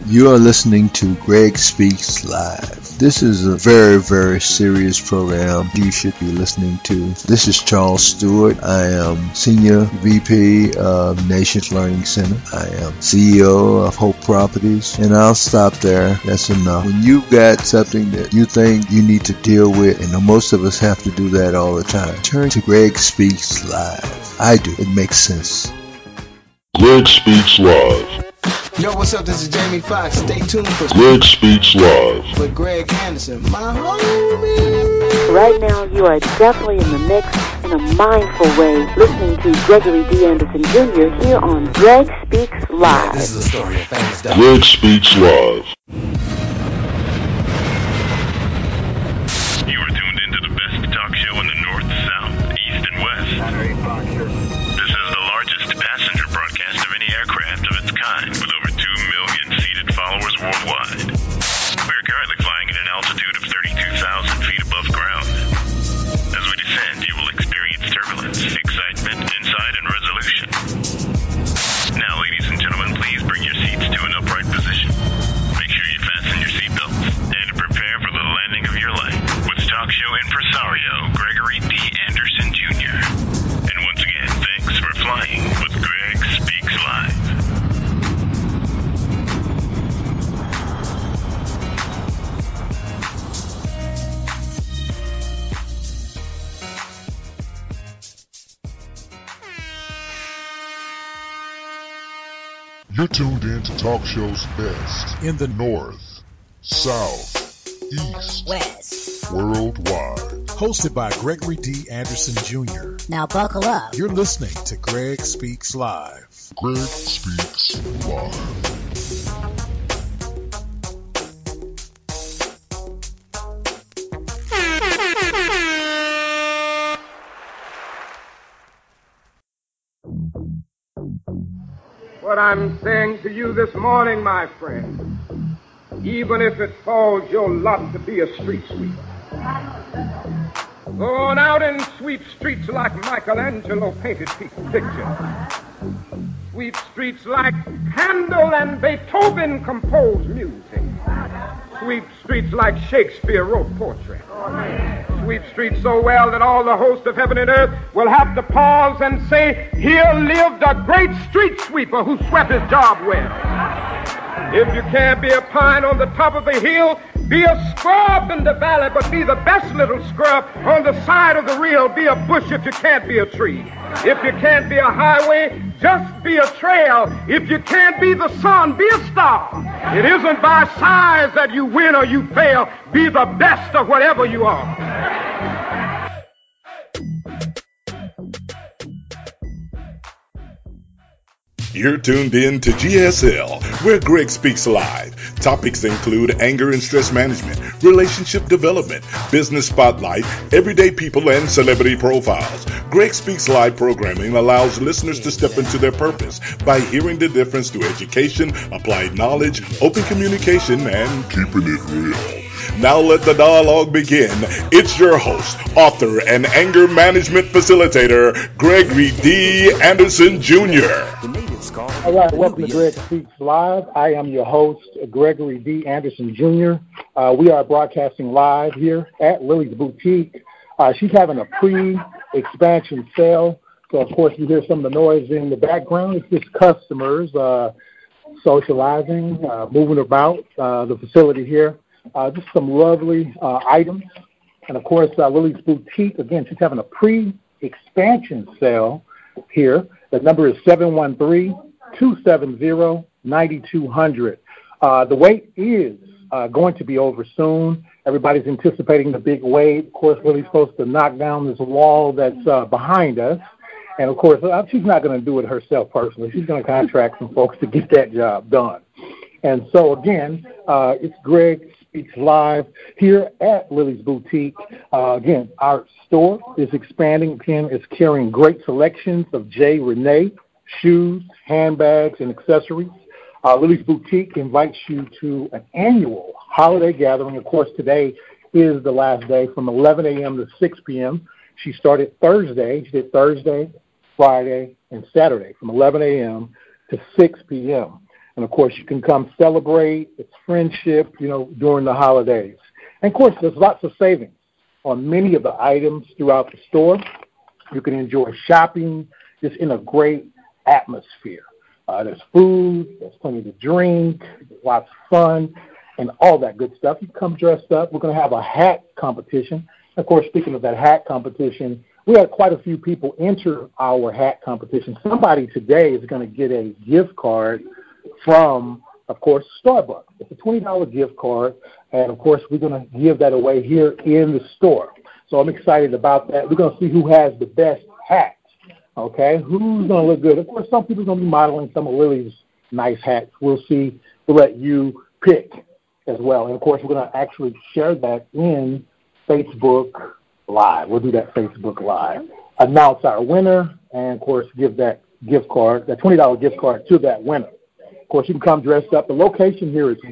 You are listening to Greg Speaks Live. This is a very, very serious program you should be listening to. This is Charles Stewart. I am Senior VP of Nations Learning Center. I am CEO of Hope Properties, and I'll stop there. That's enough. When you've got something that you think you need to deal with, and most of us have to do that all the time, turn to Greg Speaks Live. I do. It makes sense. Greg Speaks Live. Yo, what's up? This is Jamie Foxx. Stay tuned for Greg Speaks Live with Greg Anderson, my homie. Right now, you are definitely in the mix in a mindful way, listening to Gregory D. Anderson Jr. here on Greg Speaks Live. This is a story of famous dog. Greg Speaks Live. You are tuned into the best talk show in the North, South, East, and West. This is the largest passenger broadcast of any aircraft of its kind, with over 2 million seated followers worldwide. We are currently flying at an altitude of 32,000 feet above ground. As we descend, you will experience turbulence, excitement, insight, and resolution. Now, ladies and gentlemen, please bring your seats to an upright position. Make sure you fasten your seatbelts and prepare for the landing of your life with talk show impresario Gregory D. Anderson Jr. And once again, thanks for flying with Greg Speaks Live. You're tuned in to talk shows best in the North, South, East, West, worldwide. Hosted by Gregory D. Anderson Jr. Now buckle up. You're listening to Greg Speaks Live. Greg Speaks Live. What I'm saying to you this morning, my friend, even if it falls your lot to be a street sweeper, go on out and sweep streets like Michelangelo painted pictures. Sweep streets like Handel and Beethoven composed music. Sweep streets like Shakespeare wrote poetry. Sweep streets so well that all the hosts of heaven and earth will have to pause and say, here lived a great street sweeper who swept his job well. If you can't be a pine on the top of the hill, be a scrub in the valley, but be the best little scrub on the side of the reel. Be a bush if you can't be a tree. If you can't be a highway, just be a trail. If you can't be the sun, be a star. It isn't by size that you win or you fail. Be the best of whatever you are. You're tuned in to GSL, where Greg Speaks Live. Topics include anger and stress management, relationship development, business spotlight, everyday people, and celebrity profiles. Greg Speaks Live programming allows listeners to step into their purpose by hearing the difference through education, applied knowledge, open communication, and keeping it real. Now let the dialogue begin. It's your host, author, and anger management facilitator, Gregory D. Anderson Jr. All right, welcome to Greg Speaks Live. I am your host, Gregory D. Anderson Jr. We are broadcasting live here at Lily's Boutique. She's having a pre-expansion sale, so of course you hear some of the noise in the background. It's just customers socializing, moving about the facility here. Just some lovely items. And of course, Lily's Boutique, again, she's having a pre-expansion sale here. The number is 713-270-9200. The wait is going to be over soon. Everybody's anticipating the big wait. Of course, Lily's supposed to knock down this wall that's behind us. And, of course, she's not going to do it herself personally. She's going to contract some folks to get that job done. And so, again, it's Greg Speaks Live here at Lily's Boutique. Again, our store is expanding. Again, it's carrying great selections of J. Renee shoes, handbags, and accessories. Lily's Boutique invites you to an annual holiday gathering. Of course, today is the last day from 11 a.m. to 6 p.m. She started Thursday. She did Thursday, Friday, and Saturday from 11 a.m. to 6 p.m. And, of course, you can come celebrate. It's friendship, during the holidays. And, of course, there's lots of savings on many of the items throughout the store. You can enjoy shopping just in a great atmosphere. There's food, there's plenty to drink, lots of fun, and all that good stuff. You come dressed up. We're going to have a hat competition. Of course, speaking of that hat competition, we had quite a few people enter our hat competition. Somebody today is going to get a gift card from, of course, Starbucks. It's a $20 gift card, and, of course, we're going to give that away here in the store. So I'm excited about that. We're going to see who has the best hat. Okay, who's going to look good? Of course, some people are going to be modeling some of Lily's nice hats. We'll see. We'll let you pick as well. And, of course, we're going to actually share that in Facebook Live. We'll do that Facebook Live. Announce our winner and, of course, give that gift card, that $20 gift card to that winner. Of course, you can come dressed up. The location here is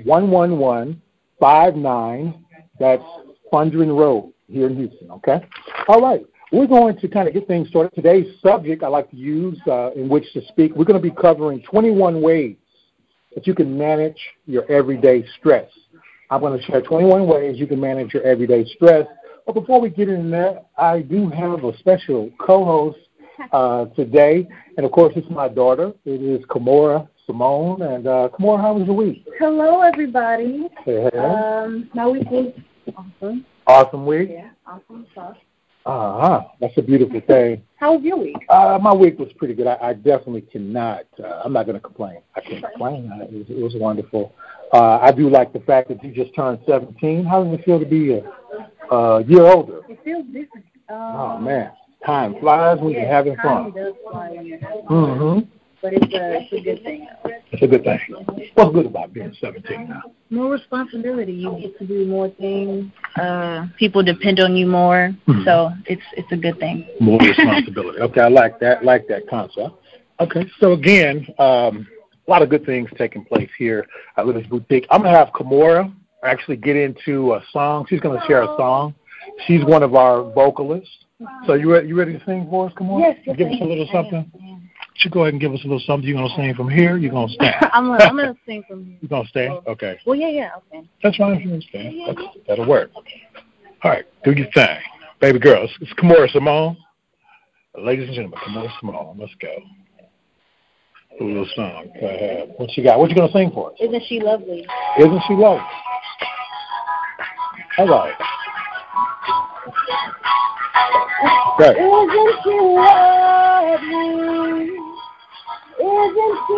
11159. That's Fundren Road here in Houston, okay? All right. We're going to kind of get things started. Today's subject I like to use in which to speak, we're going to be covering 21 ways that you can manage your everyday stress. I'm going to share 21 ways you can manage your everyday stress. But before we get into that, I do have a special co-host today. And, of course, it's my daughter. It is Kimora Simone. And, Kimora, how was your week? Hello, everybody. Hey. My week was awesome. Awesome week? Yeah, awesome stuff. That's a beautiful thing. How was your week? My week was pretty good. I definitely cannot. I'm not going to complain. I can't complain. It was wonderful. I do like the fact that you just turned 17. How does it feel to be a year older? It feels different. Oh, man. Time flies when you're having fun. Time does fly when you're having fun. Mm-hmm. But it's a good thing. It's a good thing. What's good about being 17 now? More responsibility. You get to do more things. People depend on you more. Mm-hmm. So it's a good thing. More responsibility. Okay, I like that. Like that concept. Okay, so again, a lot of good things taking place here at Lily's Boutique. I'm going to have Kimora actually get into a song. She's going to share a song. She's one of our vocalists. So you ready to sing for us, Kimora? Yes. Give us a little something. You go ahead and give us a little something. You going to sing from here? You going to stand? I'm going to sing from here. You going to stand? Okay. Well, yeah, okay. That's fine if you want to stand. Yeah. That'll work. Okay. All right, do your thing. Baby girls, it's Kimora Simone. Ladies and gentlemen, Kimora Simone. Let's go. A little song. Go ahead. What you got? What you going to sing for us? Isn't she lovely? Isn't she lovely? All right. Right. Isn't she lovely? Isn't she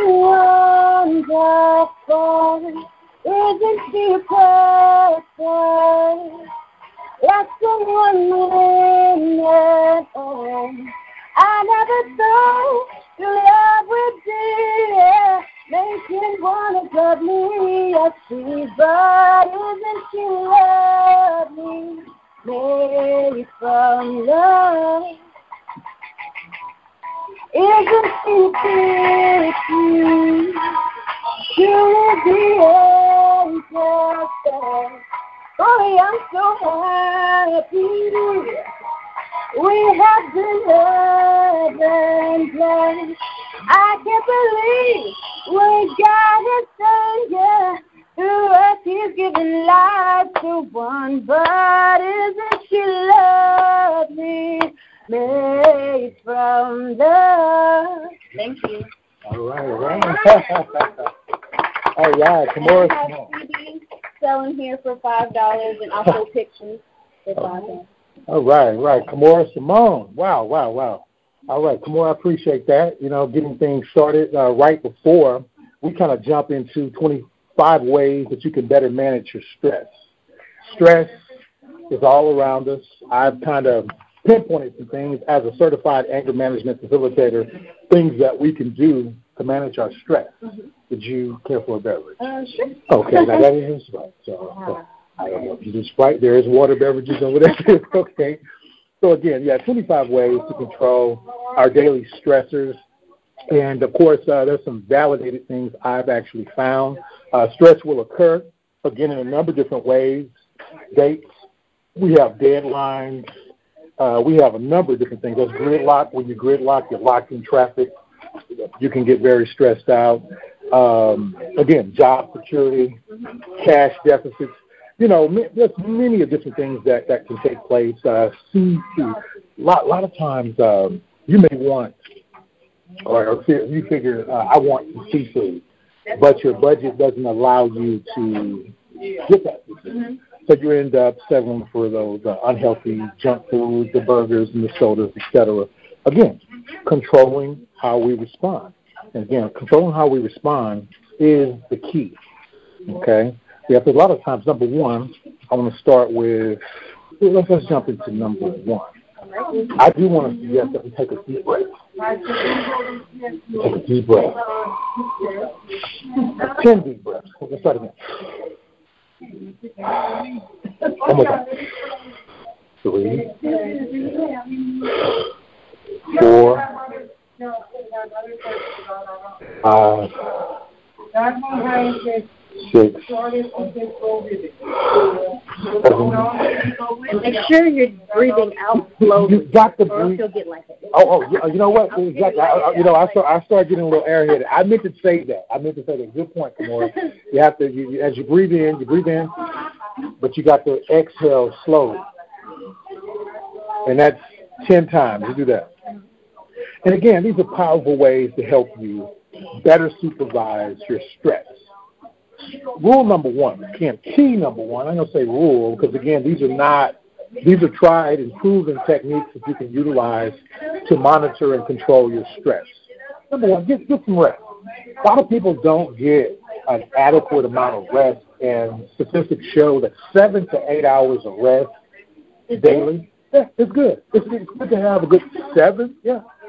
wonderful? Isn't she perfect? Like someone in at home. I never thought your love would be making wanna love me as she, but isn't she lovely? Made from love. Isn't she pretty? Surely the angels say, boy, I'm so happy. We have been love and play. I can't believe we got a stranger. Through us, he's giving life to one, but isn't she lovely? Made from love. Thank you. All right. All right, Kimora Simone. CDs selling here for $5 and also pictures for $5. All right. Kimora Simone. Wow. All right, Kimora, I appreciate that. Getting things started right before we kind of jump into 25 ways that you can better manage your stress. Stress is all around us. I've kind of pinpointed some things as a certified anger management facilitator, things that we can do to manage our stress. Mm-hmm. Would you care for a beverage? Sure. Okay, now that is Sprite. So I don't know if you do Sprite. There is water beverages over there. Okay. So again, 25 ways to control our daily stressors. And, of course, there's some validated things I've actually found. Stress will occur, again, in a number of different ways. Dates. We have deadlines. We have a number of different things. There's gridlock. When you're gridlocked, you're locked in traffic. You can get very stressed out. Again, job security, cash deficits. There's many of different things that can take place. Seafood. A lot of times you may want, or you figure, I want some seafood, but your budget doesn't allow you to get that seafood. So you end up settling for those unhealthy junk foods, the burgers and the sodas, etc. Again, controlling how we respond. And again, controlling how we respond is the key. Okay? Yeah, so a lot of times, number one, I want to start with, let's jump into number one. I do want to suggest that we take a deep breath. Take a deep breath. 10 deep breaths. Let's start again. One more time. 3, 4, 5, 6. And make sure you're breathing out slowly. You got to breathe. You'll get like it. You know what? Exactly. I started getting a little airheaded. I meant to say that. Good point, Kimora. You have to, as you breathe in, but you got to exhale slowly. And that's 10 times. You do that. And again, these are powerful ways to help you better supervise your stress. Rule number one, again, key number one, I'm going to say rule because, again, these are tried and proven techniques that you can utilize to monitor and control your stress. Number one, get some rest. A lot of people don't get an adequate amount of rest, and statistics show that 7 to 8 hours of rest daily, it's good. It's good to have a good 7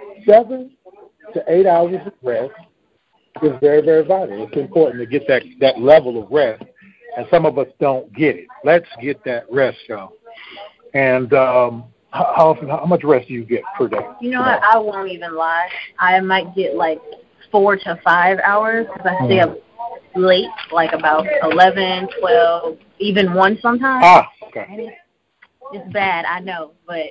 to 8 hours of rest. Is very, very vital. It's important to get that level of rest, and some of us don't get it. Let's get that rest, y'all. And how much rest do you get per day? You know what? I won't even lie. I might get like 4 to 5 hours because I stay up late, like about 11, 12, even 1 sometimes. Okay. And it's bad, I know, but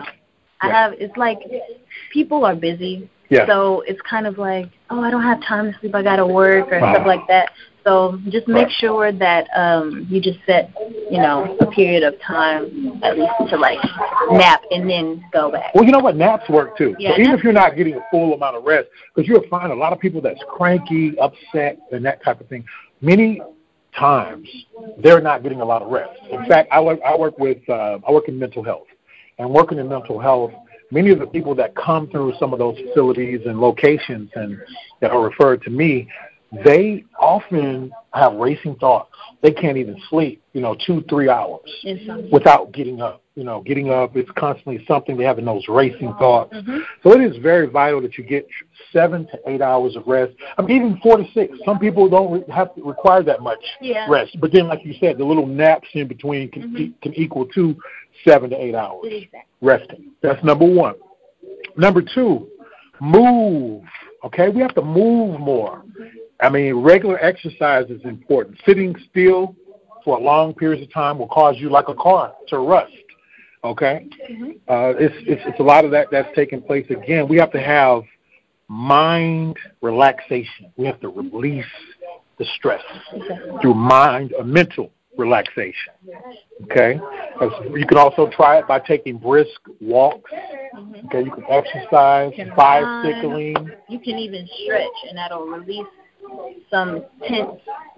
it's like people are busy. Yeah. So it's kind of like, I don't have time to sleep. I got to work or stuff like that. So just make sure that you just set, a period of time at least to like nap and then go back. Well, you know what? Naps work too. Yeah, so even if you're not getting a full amount of rest, because you'll find a lot of people that's cranky, upset, and that type of thing, many times they're not getting a lot of rest. In fact, I work in mental health. And working in mental health, many of the people that come through some of those facilities and locations and that are referred to me, they often have racing thoughts. They can't even sleep, 2-3 hours without getting up. Getting up is constantly something they have in those racing thoughts. Mm-hmm. So it is very vital that you get 7 to 8 hours of rest. Even 4 to 6. Some people don't have to require that much rest. But then, like you said, the little naps in between can equal to 7 to 8 hours resting. That's number one. Number two, move. Okay, we have to move more. Regular exercise is important. Sitting still for long periods of time will cause you, like a car, to rust. Okay, it's a lot of that's taking place. Again, we have to have mind relaxation. We have to release the stress through mental relaxation. Okay, you can also try it by taking brisk walks. Okay, you can exercise, bicycling. You can even stretch, and that'll release some tense.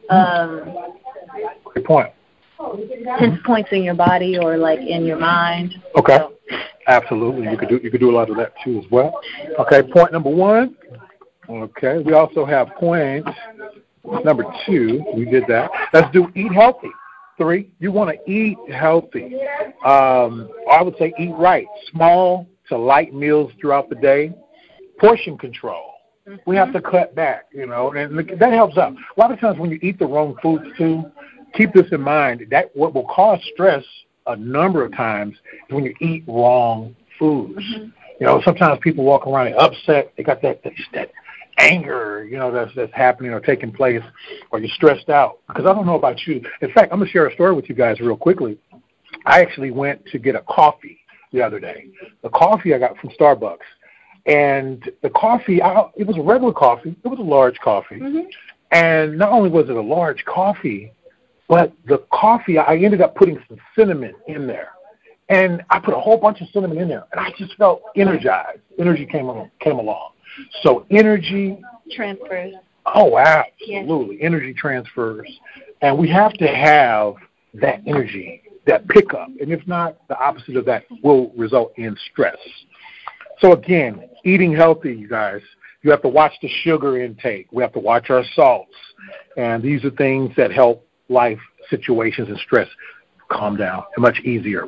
Great point. Tense points in your body or like in your mind. Okay, absolutely. You could do a lot of that too as well. Okay, point number one. Okay, we also have point number 2. We did that. Let's do eat healthy. 3, you want to eat healthy. I would say eat right. Small to light meals throughout the day. Portion control. We have to cut back, and that helps out. A lot of times when you eat the wrong foods too, keep this in mind, that what will cause stress a number of times is when you eat wrong foods. Sometimes people walk around and upset. They got that anger, that's happening or taking place, or you're stressed out. Because I don't know about you. In fact, I'm going to share a story with you guys real quickly. I actually went to get a coffee the other day. The coffee I got from Starbucks. And the coffee, it was a regular coffee. It was a large coffee. And not only was it a large coffee, but the coffee, I ended up putting some cinnamon in there. And I put a whole bunch of cinnamon in there, and I just felt energized. Energy came along. So energy transfers. Oh, absolutely. Yes. Energy transfers. And we have to have that energy, that pickup. And if not, the opposite of that will result in stress. So again, eating healthy, you guys, you have to watch the sugar intake. We have to watch our salts. And these are things that help life situations and stress calm down and much easier.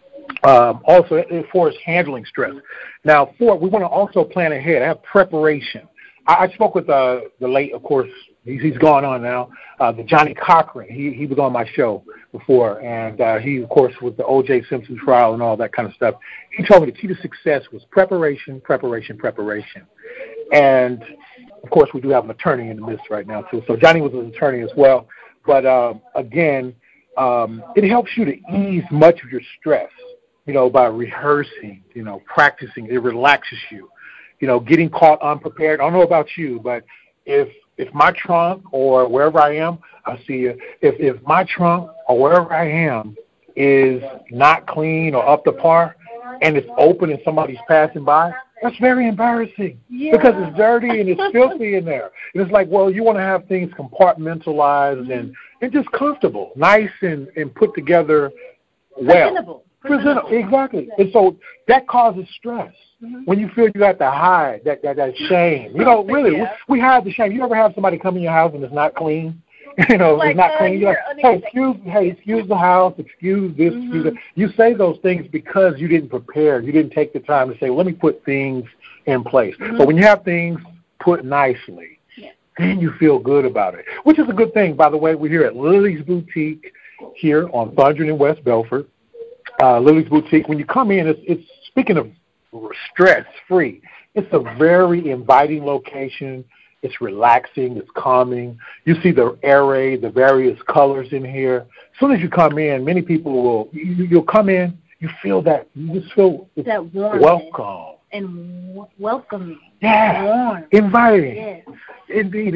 Also, as far as handling stress. Now, we want to also plan ahead, have preparation. I spoke with the late, of course, he's gone on now, the Johnny Cochran. He was on my show before, and he, of course, with the O.J. Simpson trial and all that kind of stuff. He told me the key to success was preparation, preparation, preparation. And, of course, we do have an attorney in the midst right now, too. So Johnny was an attorney as well. But, again, it helps you to ease much of your stress, by rehearsing, practicing. It relaxes you. Getting caught unprepared. I don't know about you, but if my trunk or wherever I am, I see you. If my trunk or wherever I am is not clean or up to par, and it's open and somebody's passing by, that's very embarrassing because it's dirty and it's filthy in there. And it's like, well, you want to have things compartmentalized and just comfortable, nice and put together well. Presentable. Exactly. And so that causes stress. When you feel you have to hide that shame. Really, we hide the shame. You ever have somebody come in your house and it's not clean? It's not clean. You're like, excuse the house, excuse this, excuse that. You say those things because you didn't prepare. You didn't take the time to say, let me put things in place. But when you have things put nicely, then you feel good about it, which is a good thing. By the way, we're here at Lily's Boutique here on Thundering in West Belford. Lily's Boutique. When you come in, it's speaking of stress-free, it's a very inviting location. It's relaxing. It's calming. You see the array, the various colors in here. As soon as you come in, many people you'll come in, you feel that, you just feel that welcome. And welcoming. Yeah. Warm. Inviting. Yes. Indeed.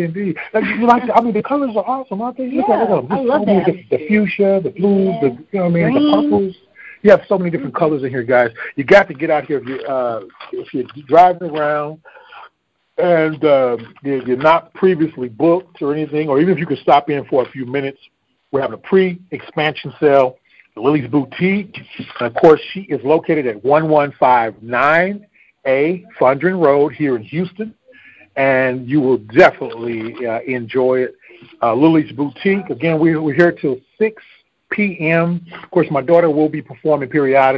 The colors are awesome, aren't they? Look at them. I love that. The fuchsia, the blues, the purples. You have so many different colors in here, guys. You got to get out here if you're driving around and you're not previously booked or anything, or even if you could stop in for a few minutes. We're having a pre-expansion sale at Lily's Boutique. And, of course, she is located at 1159A Thundering Road here in Houston, and you will definitely enjoy it. Lily's Boutique, again, we're here till 6 p.m. Of course, my daughter will be performing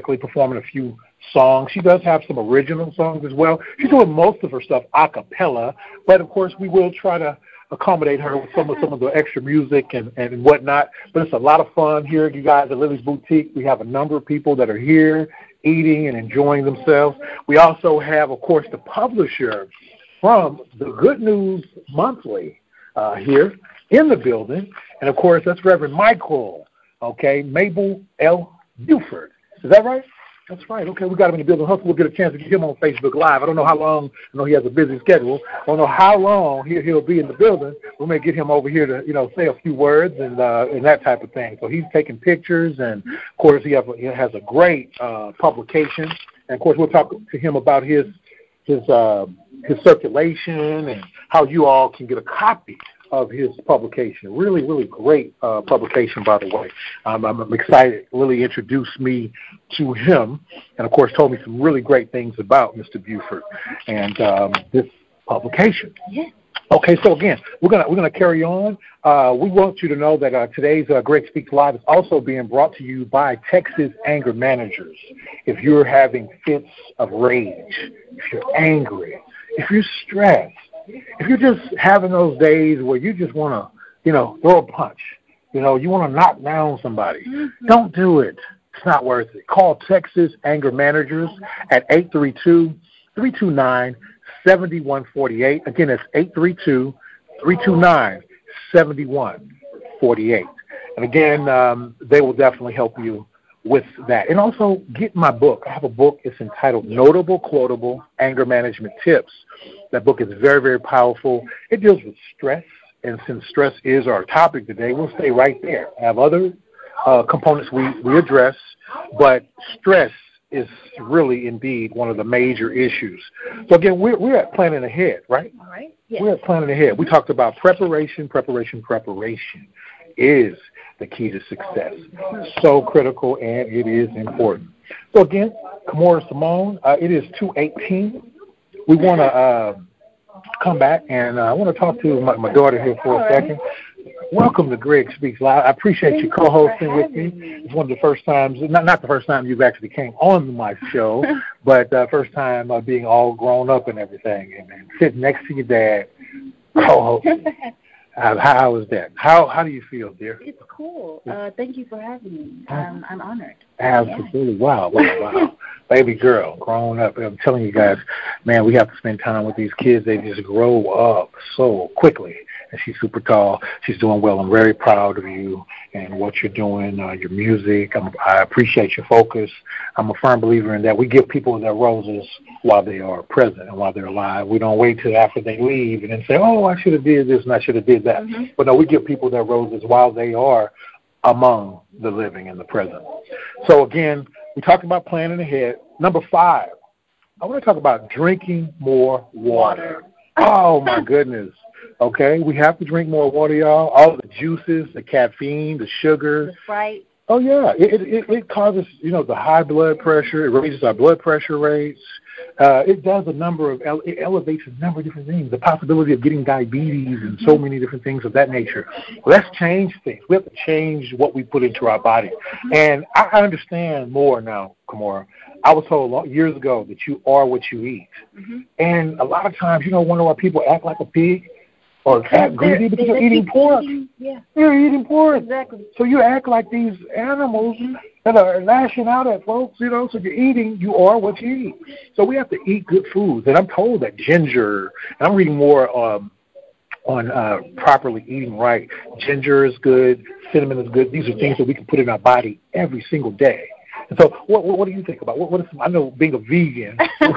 a few songs. She does have some original songs as well. She's doing most of her stuff a cappella, but of course we will try to accommodate her with some of the extra music and whatnot. But it's a lot of fun here, you guys, at Lily's Boutique. We have a number of people that are here eating and enjoying themselves. We also have, of course, the publisher from the Good News Monthly here in the building. And, of course, that's Reverend Michael. Okay, Mabel L. Buford. Is that right? That's right. Okay, we got him in the building. Hopefully we'll get a chance to get him on Facebook Live. I don't know how long. I know he has a busy schedule. I don't know how long he'll be in the building. We may get him over here to, say a few words and that type of thing. So he's taking pictures, and, of course, he has a great publication. And, of course, we'll talk to him about his circulation and how you all can get a copy of his publication. Really, really great publication, by the way. I'm excited. Lily introduced me to him and, of course, told me some really great things about Mr. Buford and this publication. Yeah. Okay, so again, we're gonna carry on. We want you to know that today's Greg Speaks Live is also being brought to you by Texas Anger Managers. If you're having fits of rage, if you're angry, if you're stressed, if you're just having those days where you just want to, throw a punch, you want to knock down somebody, don't do it. It's not worth it. Call Texas Anger Managers at 832-329-7148. Again, it's 832-329-7148. And again, they will definitely help you with that. And also get my book. I have a book. It's entitled Notable, Quotable Anger Management Tips. That book is very, very powerful. It deals with stress and since stress is our topic today, we'll stay right there. I have other components we address, but stress is really indeed one of the major issues. So again, we're at planning ahead, right? All right. Yes. We're at planning ahead. We talked about preparation is the key to success. So critical, and it is important. So again, Kimora Simone, it is 2:18. We want to come back, and I want to talk to my daughter here for a second. Welcome to Greg Speaks Live. I appreciate you co-hosting with me. It's one of the first times, not the first time you've actually came on my show, but first time being all grown up and everything, and sitting next to your dad, co-hosting. How is that? How do you feel, dear? It's cool. Thank you for having me. I'm honored. Absolutely. Yeah. Wow. Baby girl, growing up. I'm telling you guys, man, we have to spend time with these kids. They just grow up so quickly. And she's super tall. She's doing well. I'm very proud of you and what you're doing, your music. I appreciate your focus. I'm a firm believer in that. We give people their roses while they are present and while they're alive. We don't wait till after they leave and then say, oh, I should have did this and I should have did that. Mm-hmm. But no, we give people their roses while they are among the living and the present. So again, we talked about planning ahead. Number 5, I want to talk about drinking more water. Oh, my goodness. Okay, we have to drink more water, y'all. All the juices, the caffeine, the sugar. The Sprite. Oh, yeah. It causes, the high blood pressure. It raises our blood pressure rates. It does it elevates a number of different things. The possibility of getting diabetes and so many different things of that nature. Let's change things. We have to change what we put into our body. And I understand more now, Kimora. I was told years ago that you are what you eat. Mm-hmm. And a lot of times, wonder why people act like a pig or act greedy because they're eating pork. They're eating pork. Exactly. So you act like these animals that are lashing out at folks, so you are what you eat. So we have to eat good foods. And I'm told that ginger, and I'm reading more on properly eating right. Ginger is good. Cinnamon is good. These are things that we can put in our body every single day. And so what do you think about? I know being a vegan,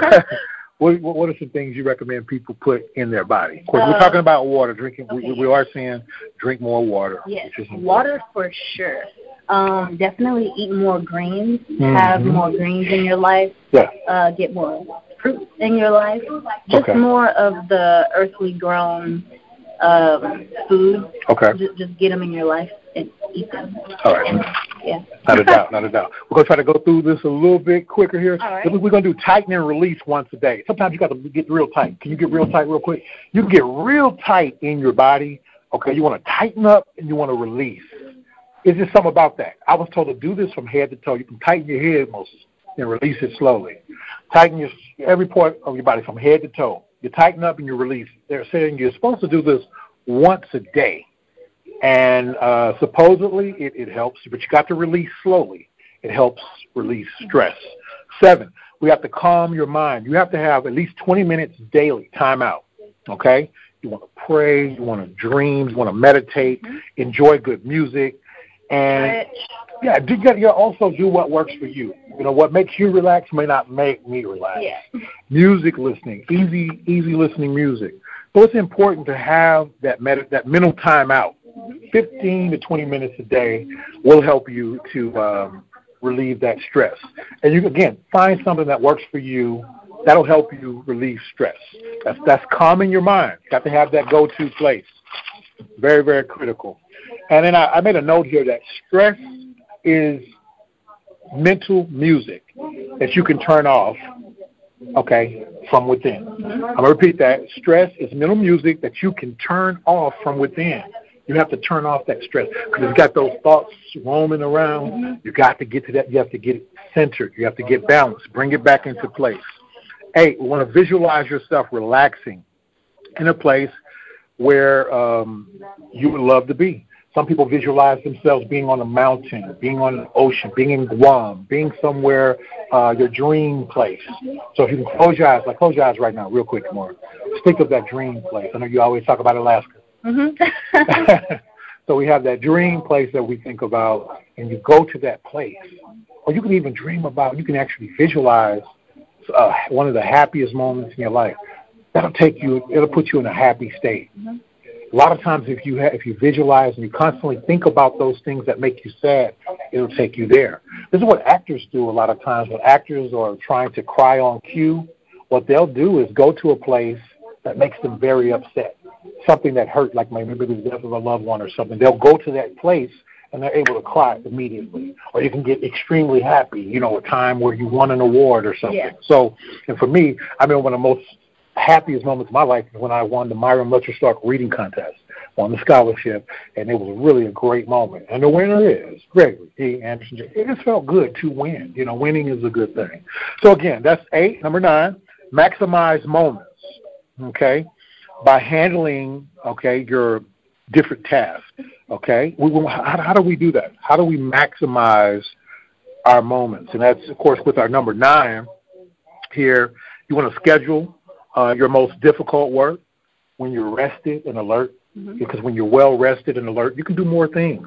what are some things you recommend people put in their body? Of course, we're talking about water, drinking. Okay. We are saying drink more water. Yes, water for sure. Definitely eat more greens. Mm-hmm. Have more greens in your life. Yeah. Get more fruit in your life. Just more of the earthly grown food. Okay. Just get them in your life and eat them. All right. Yeah. Not a doubt. We're going to try to go through this a little bit quicker here. All right. We're going to do tighten and release once a day. Sometimes you got to get real tight. Can you get real tight real quick? You can get real tight in your body. Okay. You want to tighten up and you want to release. It's just something about that. I was told to do this from head to toe. You can tighten your head most and release it slowly. Tighten every part of your body from head to toe. You tighten up and you release. They're saying you're supposed to do this once a day. And supposedly it helps, but you got to release slowly. It helps release stress. 7, we have to calm your mind. You have to have at least 20 minutes daily time out, okay? You want to pray, you want to dream, you want to meditate, enjoy good music, and you also do what works for you. What makes you relax may not make me relax. Yeah. Music listening, easy listening music. So it's important to have that mental time out. 15 to 20 minutes a day will help you to relieve that stress. And you, again, find something that works for you. That'll help you relieve stress. That's calming your mind. Got to have that go-to place. Very, very critical. And then I made a note here that stress is mental music that you can turn off, okay, from within. I'm going to repeat that. Stress is mental music that you can turn off from within. You have to turn off that stress because it's got those thoughts roaming around. You got to get to that. You have to get it centered. You have to get balanced. Bring it back into place. 8, we want to visualize yourself relaxing in a place where you would love to be. Some people visualize themselves being on a mountain, being on an ocean, being in Guam, being somewhere, your dream place. So if you can close your eyes right now real quick, more. Think of that dream place. I know you always talk about Alaska. Mm-hmm. So we have that dream place that we think about, and you go to that place. Or you can even dream about, you can actually visualize one of the happiest moments in your life. It'll put you in a happy state. Mm-hmm. A lot of times if you visualize and you constantly think about those things that make you sad, it'll take you there. This is what actors do a lot of times. When actors are trying to cry on cue, what they'll do is go to a place that makes them very upset, something that hurt, like maybe the death of a loved one or something. They'll go to that place and they're able to cry immediately. Or you can get extremely happy, a time where you won an award or something. Yeah. So, and for me, I mean, one of the most happiest moments of my life is when I won the Myron Lutcher Stark reading contest, won the scholarship, and it was really a great moment. And the winner is Gregory D. Anderson. It just felt good to win. Winning is a good thing. So again, that's 8. Number 9, maximize moments, okay, by handling, okay, your different tasks, okay? How do we do that? How do we maximize our moments? And that's, of course, with our number 9 here. You want to schedule your most difficult work when you're rested and alert, because when you're well rested and alert, you can do more things.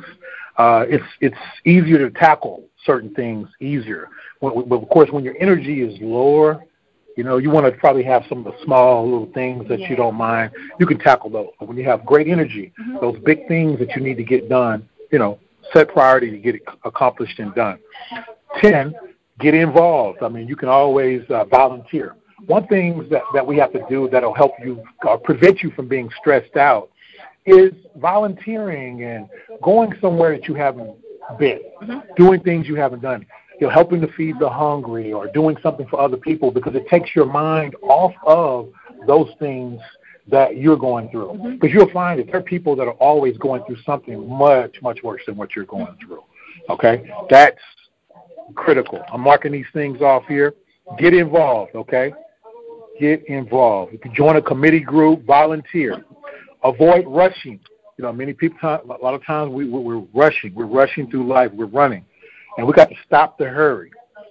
It's easier to tackle certain things easier. But of course, when your energy is lower, you want to probably have some of the small little things that you don't mind. You can tackle those. But when you have great energy, those big things that you need to get done, set priority to get it accomplished and done. 10, get involved. I mean, you can always volunteer. One thing that we have to do that will help you prevent you from being stressed out is volunteering and going somewhere that you haven't been, doing things you haven't done. Helping to feed the hungry or doing something for other people, because it takes your mind off of those things that you're going through. Because you'll find that there are people that are always going through something much, much worse than what you're going through. Okay? That's critical. I'm marking these things off here. Get involved, okay? Get involved. If you join a committee group, volunteer. Avoid rushing. Many people, a lot of times we're rushing. We're rushing through life. We're running. And we got to stop the hurry,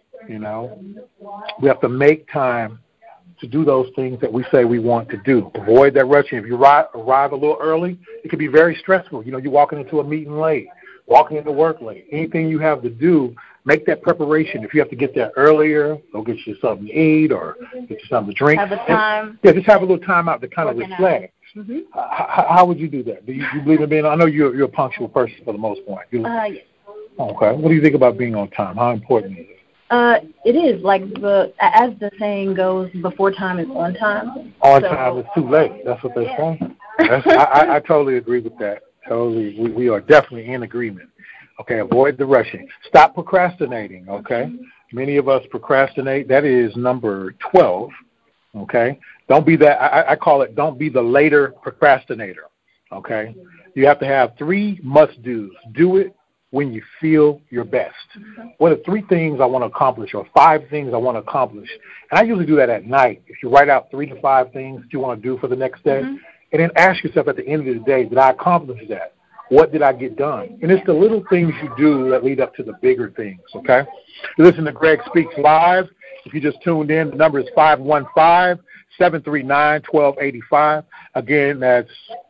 We have to make time to do those things that we say we want to do. Avoid that rushing. If you arrive a little early, it can be very stressful. You're walking into a meeting late, walking into work late. Anything you have to do, make that preparation. If you have to get there earlier, go get you something to eat or get you something to drink. Have a time. Just have a little time out to kind of reflect. How would you do that? Do you believe in being? I know you're a punctual person for the most part. Yes. Okay. What do you think about being on time? How important is it? It is. Like as the saying goes, before time is on time. On time is too late. That's what they're saying. I totally agree with that. Totally. We are definitely in agreement. Okay. Avoid the rushing. Stop procrastinating. Okay. Many of us procrastinate. That is number 12. Okay. Don't be that. I call it. Don't be the later procrastinator. Okay. You have to have 3 must-dos. Do it when you feel your best. What are 3 things I want to accomplish, or 5 things I want to accomplish? And I usually do that at night. If you write out 3 to 5 things that you want to do for the next day, and then ask yourself at the end of the day, did I accomplish that? What did I get done? And it's the little things you do that lead up to the bigger things, okay? You listen to Greg Speaks Live. If you just tuned in, the number is 515-739-1285. Again, that's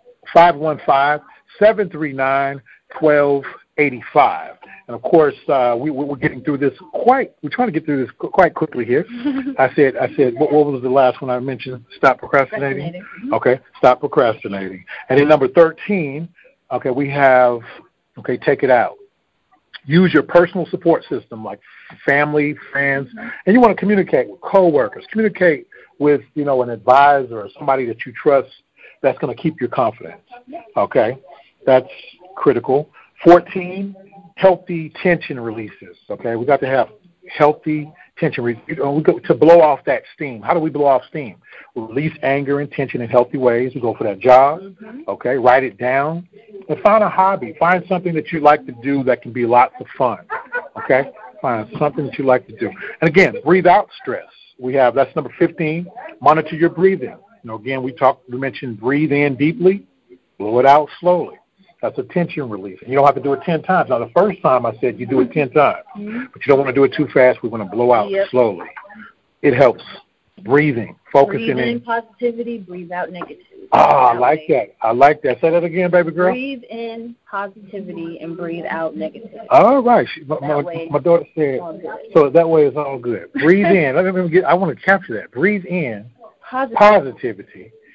515-739-1285. And of course, we're getting through this we're trying to get through this quite quickly here. I said, what was the last one I mentioned? Stop procrastinating. Okay, stop procrastinating. And then number 13, okay, we have, take it out. Use your personal support system like family, friends, and you want to communicate with coworkers. Communicate with, an advisor or somebody that you trust that's going to keep your confidence. Okay, that's critical. 14, healthy tension releases. Okay, we got to have healthy tension releases. We go to blow off that steam. How do we blow off steam? We release anger and tension in healthy ways. We go for that jog. Okay, write it down, and find a hobby. Find something that you like to do that can be lots of fun. Okay, find something that you like to do. And again, breathe out stress. That's number 15. Monitor your breathing. Again, we mentioned breathe in deeply, blow it out slowly. That's a tension release. And you don't have to do it 10 times. Now, the first time I said you do it 10 times, but you don't want to do it too fast. We want to blow out slowly. It helps. Breathing, focusing in positivity, breathe out negativity. I like that. Say that again, baby girl. Breathe in positivity and breathe out negativity. All right. My daughter said, so that way it's all good. Breathe in. I want to capture that. Breathe in positivity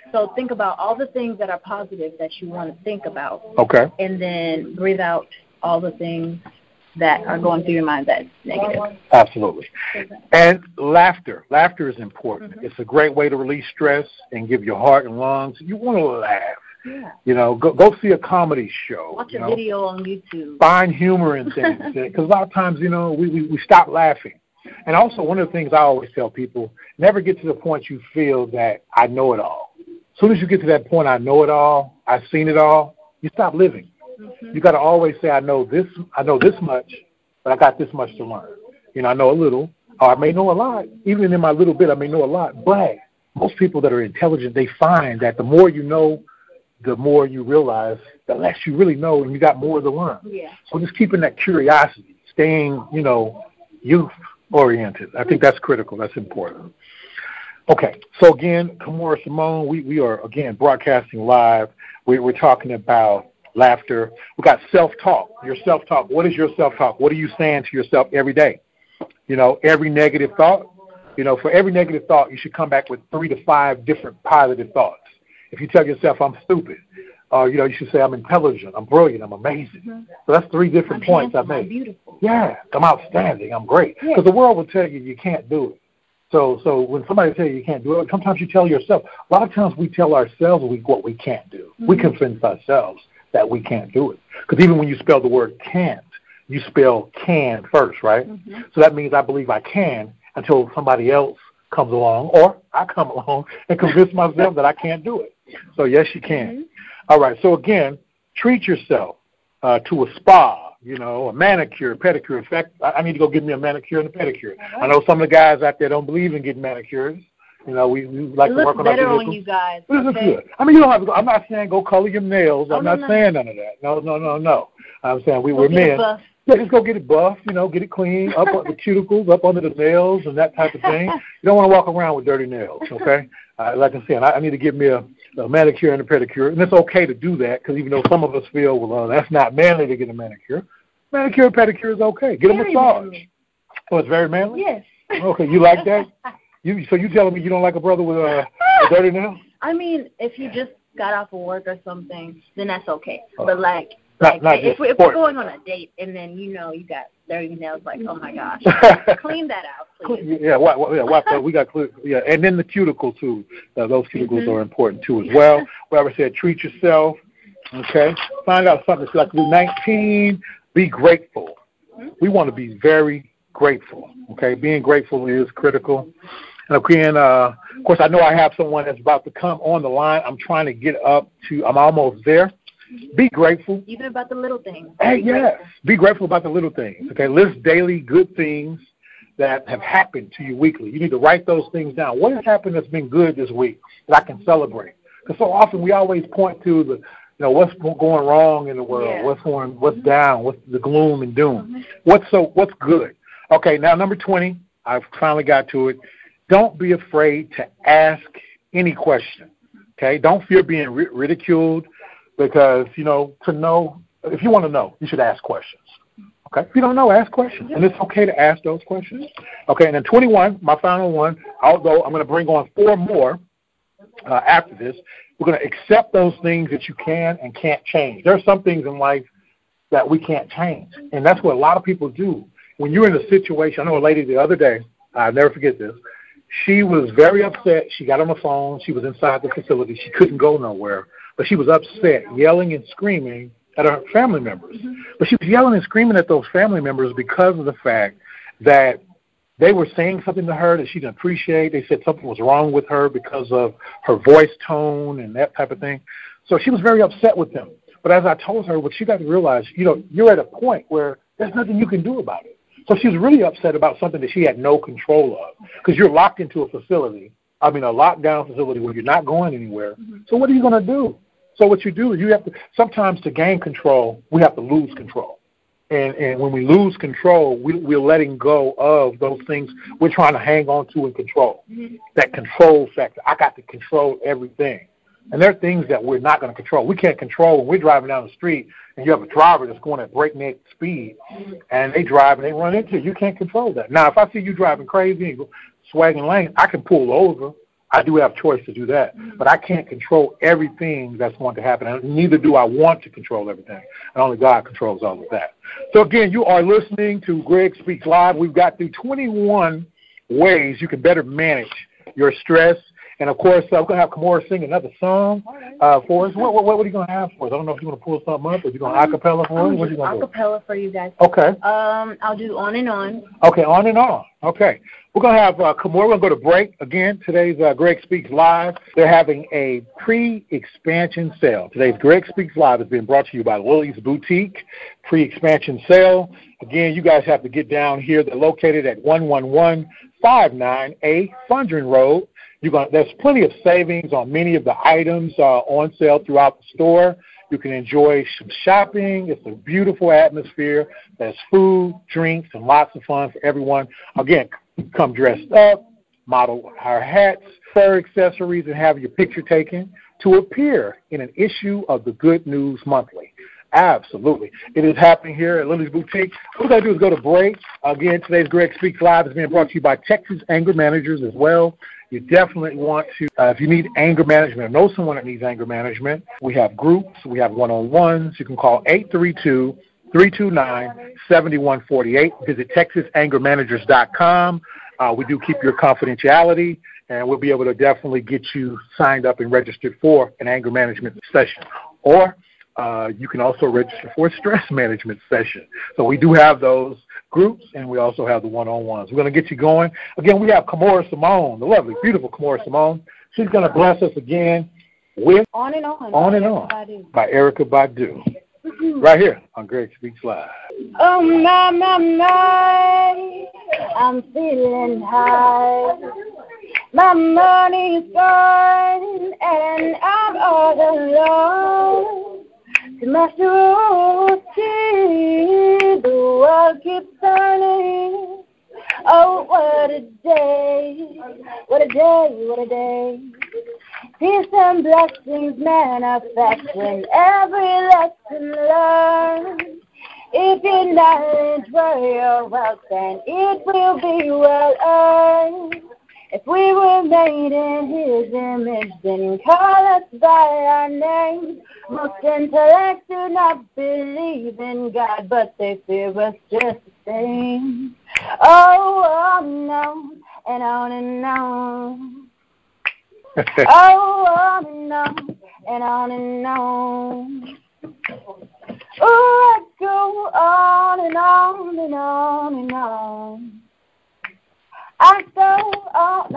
So think about all the things that are positive that you want to think about. Okay. And then breathe out all the things that are going through your mind that's negative. Absolutely. And laughter. Laughter is important. Mm-hmm. It's a great way to release stress and give your heart and lungs. You want to laugh. Yeah. You know, go see a comedy show. Watch a video on YouTube. Find humor in things. Because a lot of times, you know, we stop laughing. And also, one of the things I always tell people, never get to the point you feel that I know it all. As soon as you get to that point, I know it all, I've seen it all, you stop living. Mm-hmm. You got to always say, I know this much, but I got this much to learn. You know, I know a little, or I may know a lot. Even in my little bit, I may know a lot. But most people that are intelligent, they find that the more you know, the more you realize, the less you really know, and you got more to learn. Yeah. So just keeping that curiosity, staying, you know, youth-oriented. I think that's critical. That's important. Okay, so again, Kimora Simone, we are, again, broadcasting live. We're talking about laughter. We got self-talk, your self-talk. What is your self-talk? What are you saying to yourself every day? You know, every negative thought, you know, for every negative thought, you should come back with 3 to 5 different positive thoughts. If you tell yourself, I'm stupid, you know, you should say, I'm intelligent, I'm brilliant, I'm amazing. Mm-hmm. So that's 3 different points I made. I'm beautiful. Yeah, I'm outstanding, I'm great. Because the world will tell you can't do it. So when somebody tells you can't do it, sometimes you tell yourself. A lot of times we tell ourselves what we can't do. Mm-hmm. We convince ourselves that we can't do it. Because even when you spell the word can't, you spell can first, right? Mm-hmm. So that means I believe I can until somebody else comes along, or I come along and convince myself that I can't do it. So yes, you can. Mm-hmm. All right. So again, treat yourself to a spa. You know, a manicure, pedicure. In fact, I need to go get me a manicure and a pedicure. I know some of the guys out there don't believe in getting manicures. You know, we like to work on our vehicles. It looks better on you guys. It looks good. I mean, you don't have to go. I'm not saying go color your nails. I'm not saying none of that. No. I'm saying we're men. Yeah, just go get it buffed, you know, get it clean, up on the cuticles, up under the nails and that type of thing. You don't want to walk around with dirty nails, okay? Like I said, I need to get me a manicure and a pedicure, and it's okay to do that because even though some of us feel, well, that's not manly to get a manicure, manicure and pedicure is okay. Get a massage. Manly. Oh, it's very manly? Yes. Okay, you like that? So you telling me you don't like a brother with a dirty nail? I mean, if you just got off of work or something, then that's okay. But if we're going on a date and then you know you got dirty nails, like, oh my gosh, clean that out, please. Yeah, wipe that. We got clear. Yeah, and then the cuticle too. Those cuticles are important too as well. Whoever said, treat yourself. Okay, find out something. It's like 19. Be grateful. We want to be very grateful. Okay, being grateful is critical. And again, of course, I know I have someone that's about to come on the line. I'm trying to get up to. I'm almost there. Be grateful. Even about the little things. Hey, yes. Be grateful about the little things. Okay, list daily good things that have happened to you weekly. You need to write those things down. What has happened that's been good this week that I can celebrate? Because so often we always point to what's going wrong in the world, what's down, what's the gloom and doom. Mm-hmm. What's good? Okay, now number 20. I've finally got to it. Don't be afraid to ask any question. Okay, don't fear being ridiculed. Because, to know, if you want to know, you should ask questions. Okay? If you don't know, ask questions. And it's okay to ask those questions. Okay, and then 21, my final one, although I'm going to bring on 4 more after this, we're going to accept those things that you can and can't change. There are some things in life that we can't change. And that's what a lot of people do. When you're in a situation, I know a lady the other day, I'll never forget this, she was very upset. She got on the phone. She was inside the facility. She couldn't go nowhere. But she was upset, yelling and screaming at her family members. Mm-hmm. But she was yelling and screaming at those family members because of the fact that they were saying something to her that she didn't appreciate. They said something was wrong with her because of her voice tone and that type of thing. So she was very upset with them. But as I told her, what she got to realize, you're at a point where there's nothing you can do about it. So she was really upset about something that she had no control of because you're locked into a facility, a lockdown facility where you're not going anywhere. Mm-hmm. So what are you going to do? So what you do is you have to, sometimes to gain control, we have to lose control. And when we lose control, we're letting go of those things we're trying to hang on to and control. Mm-hmm. That control factor. I got to control everything. And there are things that we're not going to control. We can't control when we're driving down the street and you have a driver that's going at breakneck speed and they drive and they run into you. You can't control that. Now, if I see you driving crazy and swagging lanes, I can pull over. I do have choice to do that, but I can't control everything that's going to happen, and neither do I want to control everything, and only God controls all of that. So, again, you are listening to Greg Speaks Live. We've got through 21 ways you can better manage your stress, and, of course, we're going to have Kimora sing another song for us. What are you going to have for us? I don't know if you want to pull something up, or you're going to acapella for us. What are you going to do? Acapella for you guys. Okay. I'll do On and On. Okay, On and On. Okay. We're going to have Kimora. We're going to go to break. Again, today's Greg Speaks Live. They're having a pre-expansion sale. Today's Greg Speaks Live is being brought to you by Lily's Boutique pre-expansion sale. Again, you guys have to get down here. They're located at 11159A Fundren Road. There's plenty of savings on many of the items on sale throughout the store. You can enjoy some shopping. It's a beautiful atmosphere. There's food, drinks, and lots of fun for everyone. Again, come dressed up, model our hats, fur accessories, and have your picture taken to appear in an issue of the Good News Monthly. Absolutely. It is happening here at Lily's Boutique. What we're going to do is go to break. Again, today's Greg Speaks Live is being brought to you by Texas Anger Managers as well. You definitely want to, if you need anger management, or know someone that needs anger management, we have groups, we have one-on-ones. You can call 832-329-7148. Visit TexasAngerManagers.com. We do keep your confidentiality, and we'll be able to definitely get you signed up and registered for an anger management session. Or you can also register for a stress management session. So we do have those groups, and we also have the one-on-ones. We're going to get you going. Again, we have Kimora Simone, the lovely, beautiful Kimora Simone. She's going to bless us again with On and On. On and On by Erykah Badu. Right here on Greg Speaks Live. Oh, my, I'm feeling high. My money's gone, and I'm all alone. To my routine, the world keeps turning. Oh, what a day, what a day, what a day. Peace and blessings manifesting every lesson learned. If you're not where you're well, then it will be well earned. If we were made in His image, then call us by our name. Most intellects do not believe in God, but they fear us just the same. Oh, no, and on and on. Oh, no, and on and on. Oh, let's go on and on and on and on. I go on,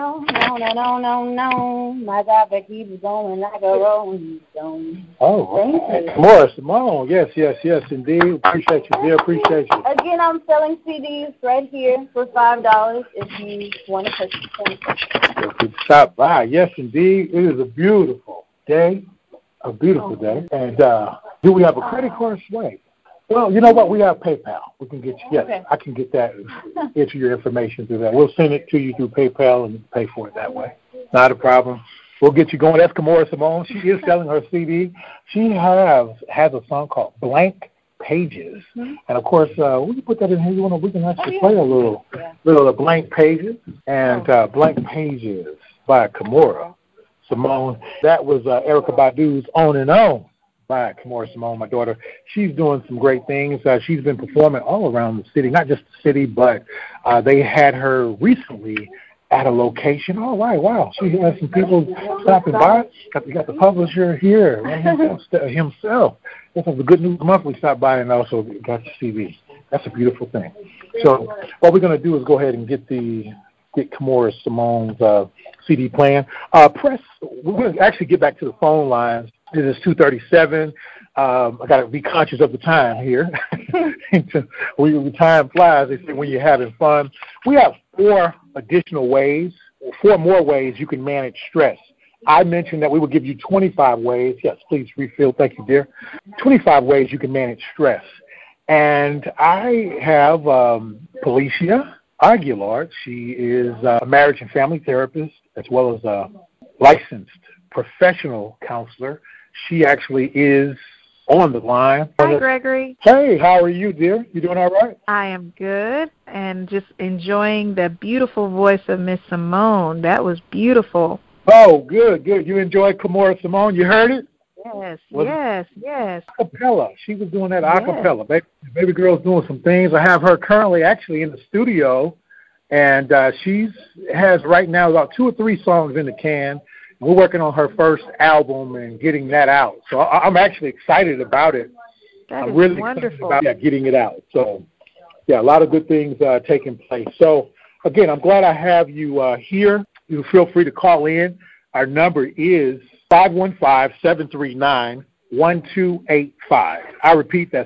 no. My God, that keeps going like a rolling stone. Oh, Kimora Simone. Yes, indeed. Appreciate you, dear. Appreciate you. Again, I'm selling CDs right here for $5 if you want to purchase them. Stop by. Yes, indeed. It is a beautiful day. A beautiful day. And do we have a credit card swipe? Well, you know what? We have PayPal. We can get you. Yes, okay. I can get that into your information through that. We'll send it to you through PayPal and pay for it that way. Not a problem. We'll get you going. That's Kimora Simone. She is selling her CD. She has a song called Blank Pages, and of course we can put that in here. We can actually play a little Blank Pages and Blank Pages by Kimora Simone. That was Erykah Badu's On and On. By Kimora Simone, my daughter. She's doing some great things. She's been performing all around the city, not just the city, but they had her recently at a location. Oh, right, wow. She has some people stopping by. We got the publisher here himself. This is the Good News Monthly stopped by and also got the CD. That's a beautiful thing. So what we're going to do is go ahead and get Kimora Simone's CD playing. We're going to actually get back to the phone lines. It is 2:37. I got to be conscious of the time here. When time flies, they say when you're having fun. We have four more ways you can manage stress. I mentioned that we will give you 25 ways. Yes, please refill. Thank you, dear. 25 ways you can manage stress. And I have Felicia Aguilar. She is a marriage and family therapist as well as a licensed professional counselor. She actually is on the line. Hi, Gregory. Hey, how are you, dear? You doing all right? I am good, and just enjoying the beautiful voice of Miss Simone. That was beautiful. Oh, good. You enjoyed Kimora Simone? You heard it? Yes. Acapella. She was doing that acapella. Baby girl's doing some things. I have her currently actually in the studio, and she has right now about 2 or 3 songs in the can. We're working on her first album and getting that out. So I'm actually excited about it. I'm really wonderful. excited about getting it out. So, yeah, a lot of good things taking place. So, again, I'm glad I have you here. You feel free to call in. Our number is 515-739-1285. I repeat, that's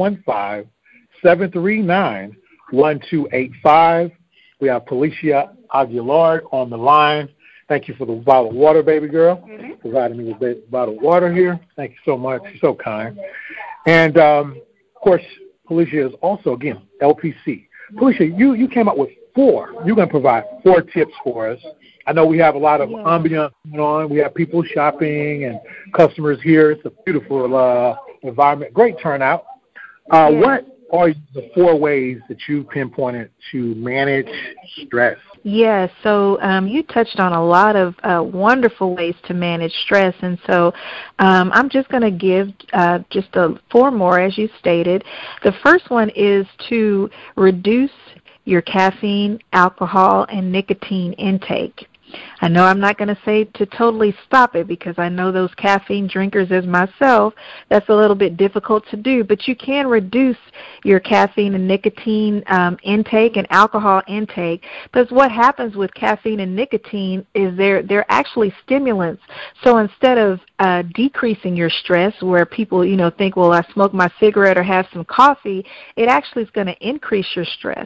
515-739-1285. We have Felicia Aguilar on the line. Thank you for the bottle of water, baby girl, providing me with a bottle of water here. Thank you so much. You're so kind. And, of course, Felicia is also, again, LPC. Felicia, you came up with 4. You're going to provide 4 tips for us. I know we have a lot of ambiance going on. We have people shopping and customers here. It's a beautiful environment. Great turnout. What are the 4 ways that you pinpointed to manage stress? Yes, so you touched on a lot of wonderful ways to manage stress, and so I'm just going to give just 4 more, as you stated. The first one is to reduce your caffeine, alcohol, and nicotine intake. I know I'm not going to say to totally stop it, because I know those caffeine drinkers as myself, that's a little bit difficult to do, but you can reduce your caffeine and nicotine intake and alcohol intake, because what happens with caffeine and nicotine is they're actually stimulants. So instead of decreasing your stress, where people think, well, I smoke my cigarette or have some coffee, it actually is going to increase your stress.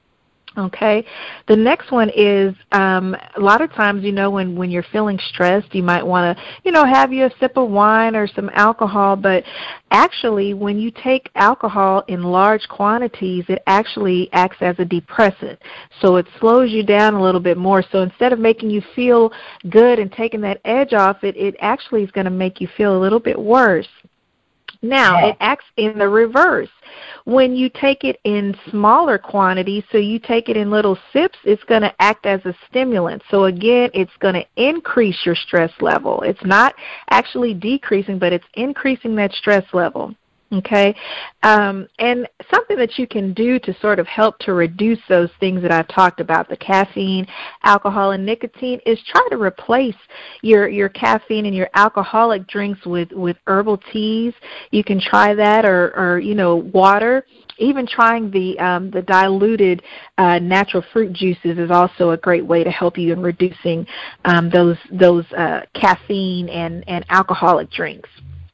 Okay. The next one is a lot of times, when you're feeling stressed, you might want to, have you a sip of wine or some alcohol. But actually, when you take alcohol in large quantities, it actually acts as a depressant. So it slows you down a little bit more. So instead of making you feel good and taking that edge off, it actually is going to make you feel a little bit worse. Now, it acts in the reverse. When you take it in smaller quantities, so you take it in little sips, it's going to act as a stimulant. So again, it's going to increase your stress level. It's not actually decreasing, but it's increasing that stress level. Okay, and something that you can do to sort of help to reduce those things that I've talked about, the caffeine, alcohol, and nicotine, is try to replace your caffeine and your alcoholic drinks with herbal teas. You can try that, or water. Even trying the diluted natural fruit juices is also a great way to help you in reducing those caffeine and alcoholic drinks.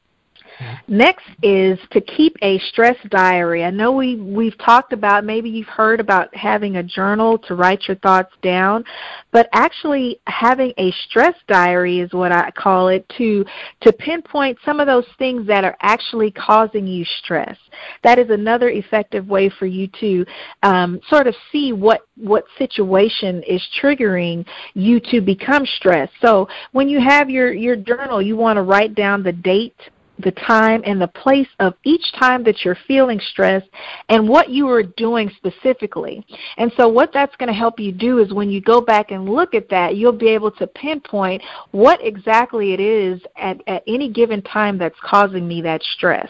Next is to keep a stress diary. I know we've talked about, maybe you've heard about having a journal to write your thoughts down, but actually having a stress diary is what I call it, to pinpoint some of those things that are actually causing you stress. That is another effective way for you to sort of see what situation is triggering you to become stressed. So when you have your journal, you want to write down the date, the time, and the place of each time that you're feeling stressed and what you were doing specifically. And so what that's going to help you do is when you go back and look at that, you'll be able to pinpoint what exactly it is at any given time that's causing me that stress.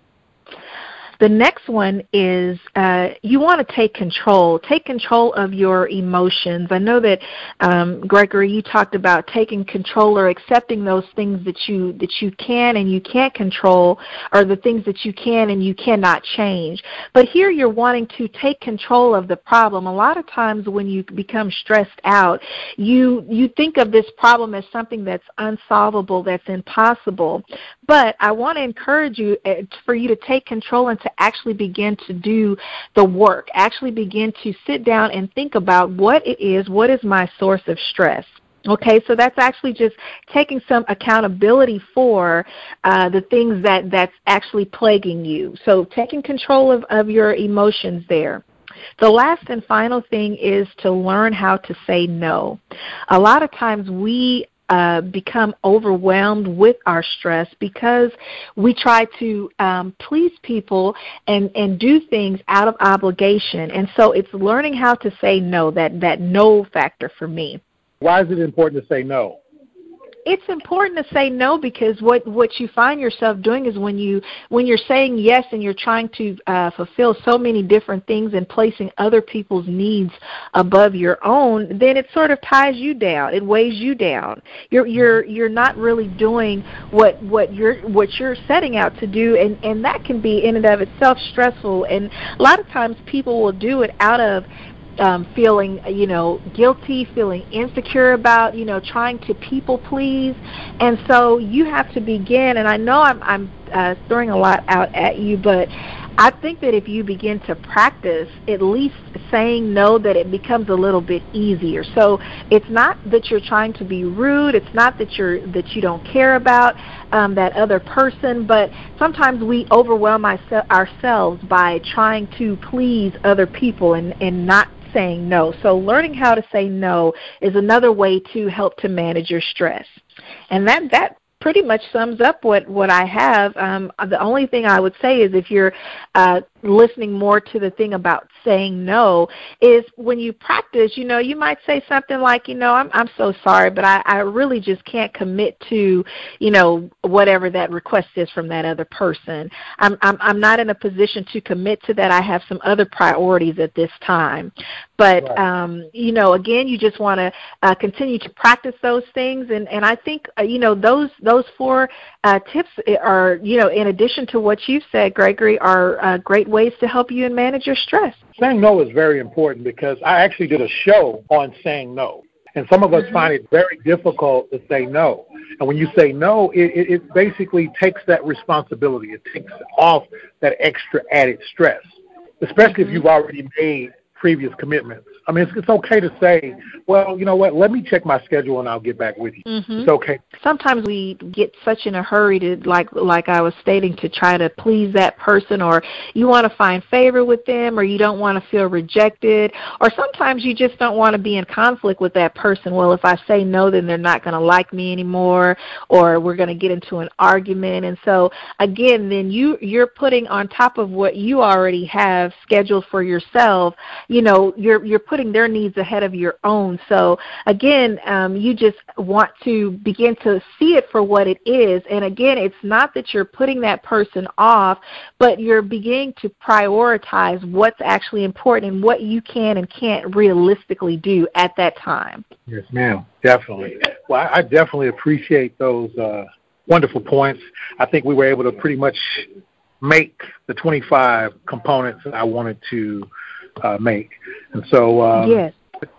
The next one is you want to take control. Take control of your emotions. I know that, Gregory, you talked about taking control or accepting those things that you can and you can't control, or the things that you can and you cannot change. But here you're wanting to take control of the problem. A lot of times when you become stressed out, you think of this problem as something that's unsolvable, that's impossible. But I want to encourage you for you to take control and to actually begin to do the work, actually begin to sit down and think about what it is, what is my source of stress. Okay, so that's actually just taking some accountability for the things that's actually plaguing you. So taking control of your emotions there. The last and final thing is to learn how to say no. A lot of times we become overwhelmed with our stress because we try to please people and do things out of obligation. And so it's learning how to say no, that no factor for me. Why is it important to say no? It's important to say no because what you find yourself doing is when you're saying yes and you're trying to fulfill so many different things and placing other people's needs above your own, then it sort of ties you down. It weighs you down. You're not really doing what you're setting out to do, and that can be in and of itself stressful. And a lot of times people will do it out of feeling, guilty, feeling insecure about, trying to people please. And so you have to begin, and I know I'm throwing a lot out at you, but I think that if you begin to practice at least saying no, that it becomes a little bit easier. So it's not that you're trying to be rude. It's not that you don't care about that other person, but sometimes we overwhelm ourselves by trying to please other people and not saying no. So learning how to say no is another way to help to manage your stress. And that pretty much sums up what I have. The only thing I would say is if you're listening more to the thing about saying no is when you practice, you might say something like, I'm so sorry, but I really just can't commit to, whatever that request is from that other person. I'm not in a position to commit to that. I have some other priorities at this time. But, again, you just want to continue to practice those things. And I think, those four tips are, in addition to what you said, Gregory, are great ways to help you and manage your stress. Saying no is very important because I actually did a show on saying no. And some of us find it very difficult to say no. And when you say no, it basically takes that responsibility. It takes off that extra added stress, especially if you've already made previous commitments. I mean, it's okay to say, well, you know what, let me check my schedule and I'll get back with you. It's okay. Sometimes we get such in a hurry to, like I was stating, to try to please that person, or you want to find favor with them, or you don't want to feel rejected, or sometimes you just don't want to be in conflict with that person. Well, if I say no, then they're not going to like me anymore, or we're going to get into an argument. And so, again, then you're putting on top of what you already have scheduled for yourself, you're putting their needs ahead of your own. So again, you just want to begin to see it for what it is. And again, it's not that you're putting that person off, but you're beginning to prioritize what's actually important and what you can and can't realistically do at that time. Yes, ma'am. Definitely. Well, I definitely appreciate those wonderful points. I think we were able to pretty much make the 25 components that I wanted to make. And so yes.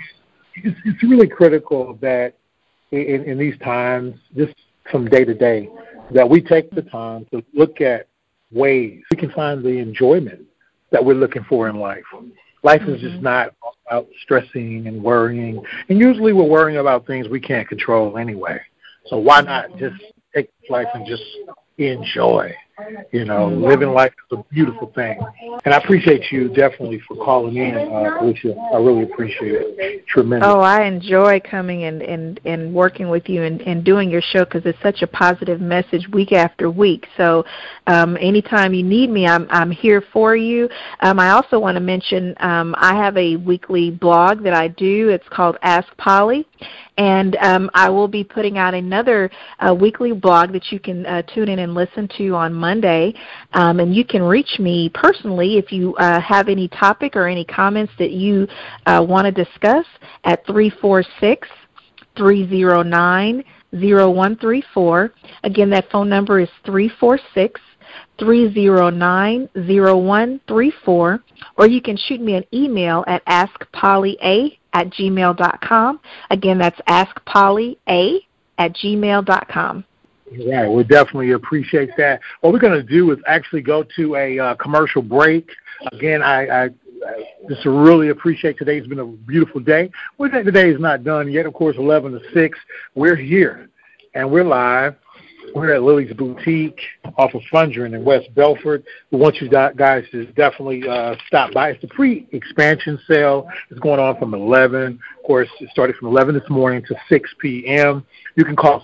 It's really critical that in these times, just from day to day, that we take the time to look at ways we can find the enjoyment that we're looking for in life. Life is just not about stressing and worrying. And usually we're worrying about things we can't control anyway. So why not just take life and just enjoy? Living life is a beautiful thing. And I appreciate you definitely for calling in, Felicia. I really appreciate it. Tremendous. Oh, I enjoy coming and working with you and doing your show because it's such a positive message week after week. So anytime you need me, I'm here for you. I also want to mention I have a weekly blog that I do. It's called Ask Polly. And I will be putting out another weekly blog that you can tune in and listen to on Monday. And you can reach me personally if you have any topic or any comments that you want to discuss at 346-309-0134. Again, that phone number is 346-309-0134. Or you can shoot me an email at askpollya@gmail.com. Again, that's askpollya@gmail.com. Right. We definitely appreciate that. What we're going to do is actually go to a commercial break. Again, I just really appreciate today's been a beautiful day. Today is not done yet. Of course, 11 to 6, we're here, and we're live We're at Lily's Boutique off of Fundren in West Belford. We want you guys to definitely stop by. It's a pre-expansion sale. It's going on from 11. Of course, it started from 11 this morning to 6 p.m. You can call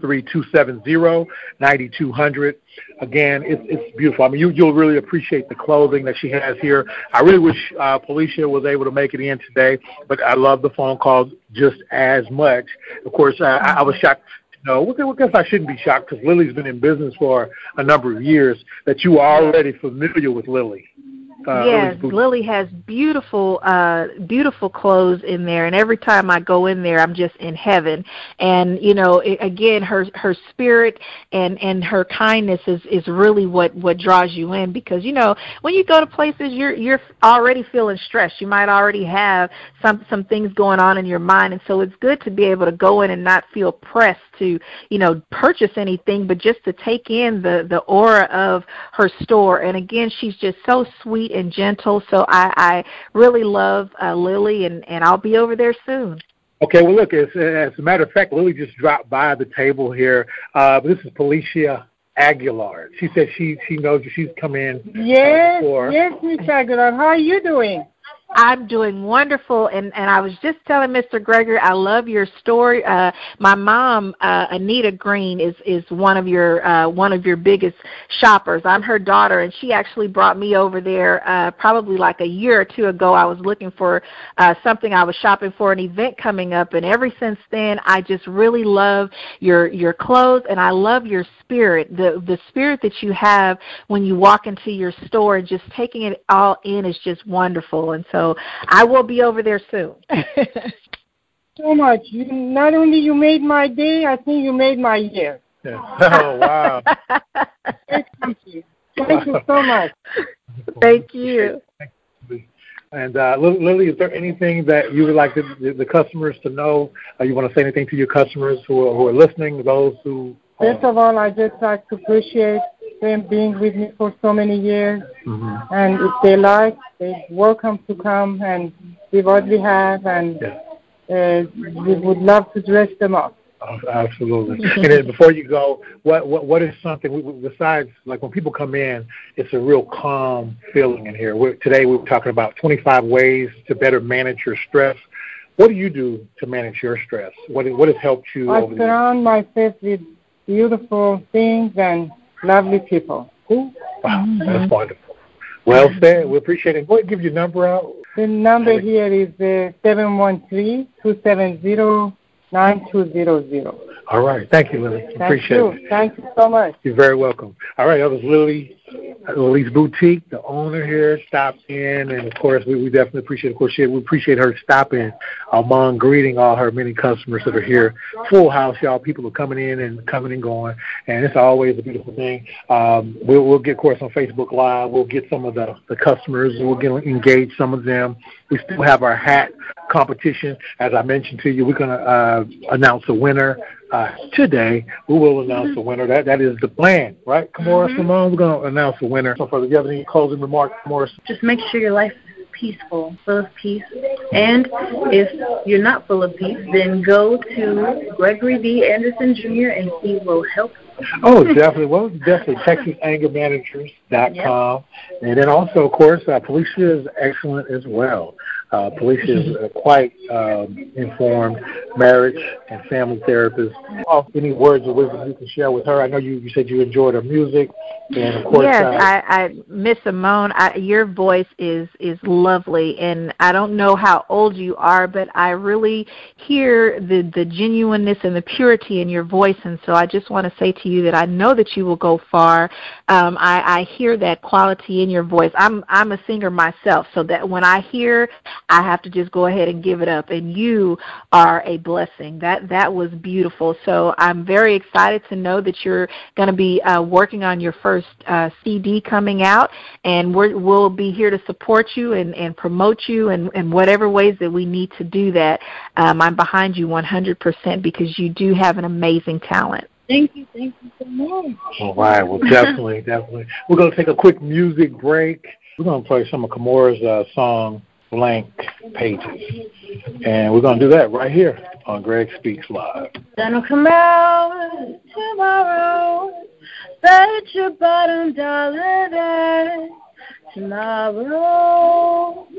713-270-9200. Again, it's beautiful. I mean, you'll really appreciate the clothing that she has here. I really wish Felicia was able to make it in today, but I love the phone call just as much. Of course, I was shocked. No, I guess I shouldn't be shocked because Lily's been in business for a number of years, that you are already familiar with Lily. Yes, Lily has beautiful clothes in there, and every time I go in there, I'm just in heaven. And again, her spirit and her kindness is really what draws you in, because when you go to places, you're already feeling stressed. You might already have some things going on in your mind, and so it's good to be able to go in and not feel pressed to purchase anything, but just to take in the aura of her store. And again, she's just so sweet and gentle. So I really love Lily, and I'll be over there soon. Okay, well, look, as a matter of fact, Lily just dropped by the table here. This is Felicia Aguilar. She said she knows you. She's come in. Yes, Miss Aguilar. How are you doing? I'm doing wonderful, and I was just telling Mr. Gregory, I love your story. My mom, Anita Green, is one of your biggest shoppers. I'm her daughter, and she actually brought me over there probably like a year or two ago. I was looking for something. I was shopping for an event coming up, and ever since then, I just really love your clothes, and I love your spirit, the spirit that you have when you walk into your store, and just taking it all in is just wonderful. And so I will be over there soon. So much. Not only you made my day, I think you made my year. Yeah. Oh, wow. Thank you. Thank you so much. Thank you. And Lily, is there anything that you would like the customers to know? You want to say anything to your customers who are listening, those who... First of all, I just like to appreciate them being with me for so many years. Mm-hmm. And if they like, they're welcome to come and see what we have, and we would love to dress them up. Oh, absolutely. And then before you go, what is something, besides, like when people come in, it's a real calm feeling in here. Today we were talking about 25 ways to better manage your stress. What do you do to manage your stress? What has helped you over the years? I surround myself with beautiful things and lovely people. Ooh, wow, that's wonderful. Well said. We appreciate it. Go ahead and give your number out. The number here is 713-270-9200. All right. Thank you, Lily. Appreciate it. Thank you so much. You're very welcome. All right. That was Lily's Boutique, the owner here, stopped in, and of course we definitely appreciate. Of course, we appreciate her stopping among greeting all her many customers that are here. Full house, y'all. People are coming in and going, and it's always a beautiful thing. We'll get, of course, on Facebook Live. We'll get some of the customers. We'll engage some of them. We still have our hat competition. As I mentioned to you, we're going to announce a winner. Today, we will announce a winner. That is the plan, right, Kimora Simone? We're going to announce a winner. So, do you have any closing remarks, Kimora? Just make sure your life is peaceful, full of peace. And if you're not full of peace, then go to Gregory D. Anderson Jr. and he will help you. Oh, definitely. Well, definitely. TexasAngerManagers.com. Yep. And then also, of course, Felicia is excellent as well. Felicia is quite informed marriage and family therapist. Any words of wisdom you can share with her? I know you said you enjoyed her music. And of course, yes, I Miss Simone, your voice is lovely, and I don't know how old you are, but I really hear the genuineness and the purity in your voice, and so I just want to say to you that I know that you will go far. I hear that quality in your voice. I'm a singer myself, so that when I hear, I have to just go ahead and give it up, and you are a blessing. That was beautiful. So I'm very excited to know that you're going to be working on your first CD coming out, and we'll be here to support you and promote you in whatever ways that we need to do that. I'm behind you 100% because you do have an amazing talent. Thank you so much. All right, well, definitely. We're going to take a quick music break. We're going to play some of Kimora's song, Blank Pages. And we're going to do that right here on Greg Speaks Live. Sun will come out tomorrow. Bet your bottom dollar that tomorrow.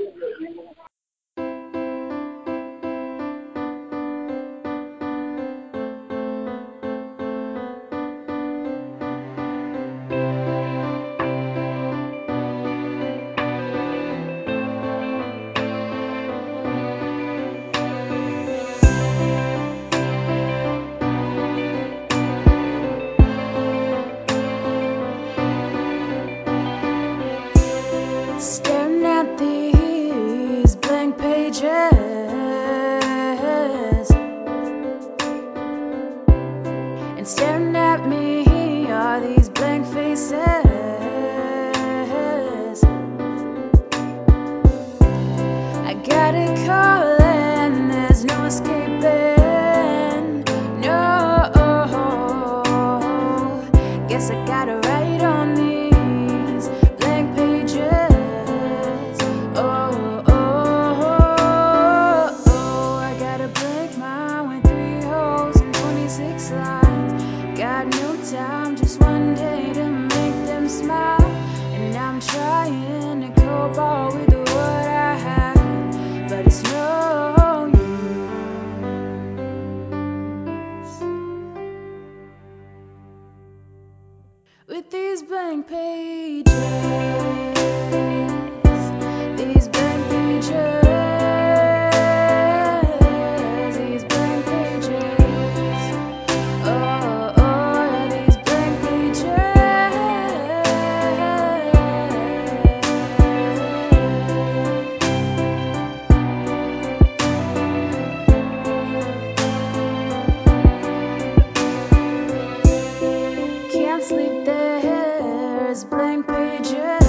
Staring at these blank pages and staring at me are these blank faces. I got it calling, there's no escaping. No, guess I gotta write on these blank pages. Time, just one day to make them smile, and I'm trying to cope all with what I have, but it's no use with these blank pages, these blank pages. Sleep, there's blank pages.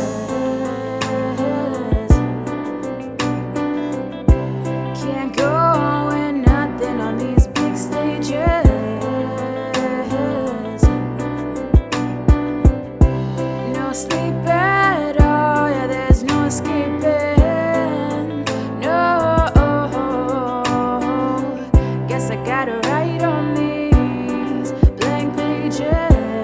Can't go with nothing on these big stages. No sleep at all, yeah, there's no escaping. No, guess I gotta write on these blank pages.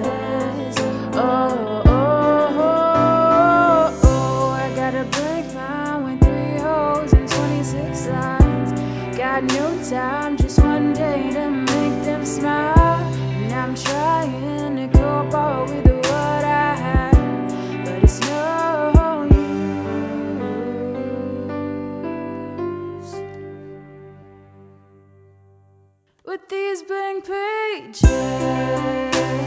Got no time, just one day to make them smile, and I'm trying to cope all with what I have, but it's no use with these blank pages.